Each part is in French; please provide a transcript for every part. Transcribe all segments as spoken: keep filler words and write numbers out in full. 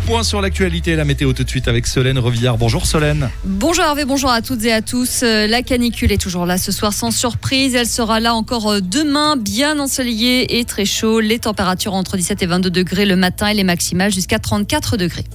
Point sur l'actualité et la météo tout de suite avec Solène Revillard. Bonjour Solène. Bonjour Hervé, bonjour à toutes et à tous. La canicule est toujours là ce soir sans surprise. Elle sera là encore demain, bien ensoleillée et très chaud. Les températures entre dix-sept et vingt-deux degrés le matin et les maximales jusqu'à trente-quatre degrés.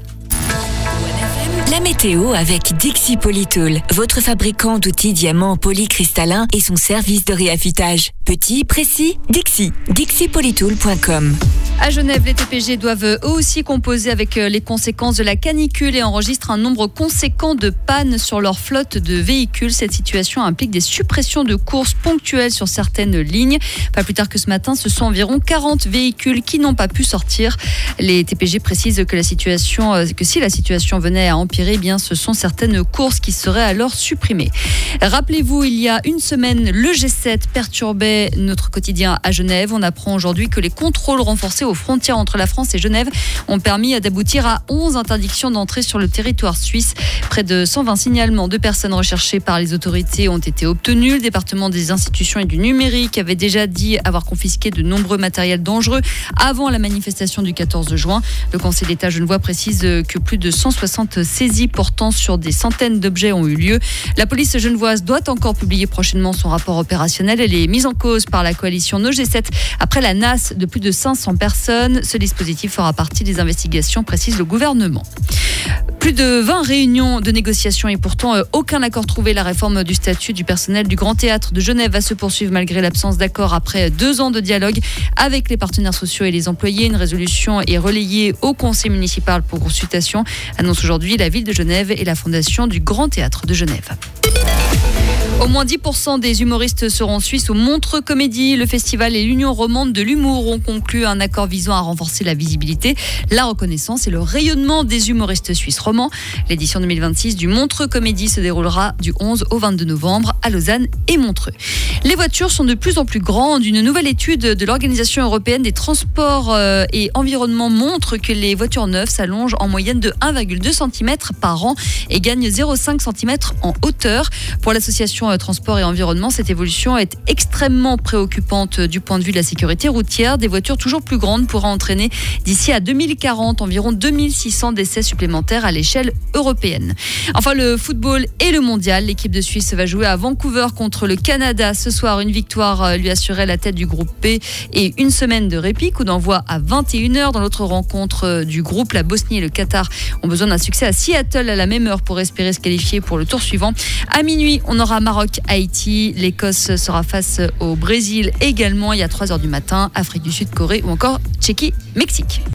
La météo avec Dixi Polytool, votre fabricant d'outils diamants polycristallins et son service de réaffûtage. Petit, précis, Dixi. dixi polytool point com. À Genève, les T P G doivent eux aussi composer avec les conséquences de la canicule et enregistrent un nombre conséquent de pannes sur leur flotte de véhicules. Cette situation implique des suppressions de courses ponctuelles sur certaines lignes. Pas plus tard que ce matin, ce sont environ quarante véhicules qui n'ont pas pu sortir. Les T P G précisent que la situation, que si la situation venait à empirer, eh bien, ce sont certaines courses qui seraient alors supprimées. Rappelez-vous, il y a une semaine, le G sept perturbait notre quotidien à Genève. On apprend aujourd'hui que les contrôles renforcés aux frontières entre la France et Genève ont permis d'aboutir à onze interdictions d'entrée sur le territoire suisse. Près de cent vingt signalements de personnes recherchées par les autorités ont été obtenus. Le département des institutions et du numérique avait déjà dit avoir confisqué de nombreux matériels dangereux avant la manifestation du quatorze juin. Le Conseil d'État genevois précise que plus de cent soixante saisies portant sur des centaines d'objets ont eu lieu. La police genevoise doit encore publier prochainement son rapport opérationnel. Elle est mise en cause par la coalition No G sept après la nasse de plus de cinq cents personnes. Ce dispositif fera partie des investigations, précise le gouvernement. Plus de vingt réunions de négociations et pourtant euh, aucun accord trouvé. La réforme du statut du personnel du Grand Théâtre de Genève va se poursuivre malgré l'absence d'accord après deux ans de dialogue avec les partenaires sociaux et les employés. Une résolution est relayée au conseil municipal pour consultation, annonce aujourd'hui la ville de Genève et la fondation du Grand Théâtre de Genève. Au moins dix pour cent des humoristes seront suisses au Montreux Comédie. Le festival et l'Union romande de l'humour ont conclu un accord visant à renforcer la visibilité, la reconnaissance et le rayonnement des humoristes suisses romans. L'édition deux mille vingt-six du Montreux Comédie se déroulera du onze au vingt-deux novembre à Lausanne et Montreux. Les voitures sont de plus en plus grandes. Une nouvelle étude de l'Organisation européenne des transports et environnement montre que les voitures neuves s'allongent en moyenne de un virgule deux centimètres par an et gagnent zéro virgule cinq centimètres en hauteur. Pour l'association Transport et Environnement, cette évolution est extrêmement préoccupante du point de vue de la sécurité routière. Des voitures toujours plus grandes pourraient entraîner d'ici à deux mille quarante environ deux mille six cents décès supplémentaires à l'échelle européenne. Enfin, le football et le mondial. L'équipe de Suisse va jouer à Vancouver contre le Canada ce soir. Une victoire lui assurait la tête du groupe B et une semaine de répit. Coup d'envoi à vingt et une heures. Dans l'autre rencontre du groupe, la Bosnie et le Qatar ont besoin d'un succès à Seattle à la même heure pour espérer se qualifier pour le tour suivant. À minuit, on aura Maroc-Haïti. L'Écosse sera face au Brésil également. Il y a trois heures du matin, Afrique du Sud, Corée ou encore Tchéquie-Mexique.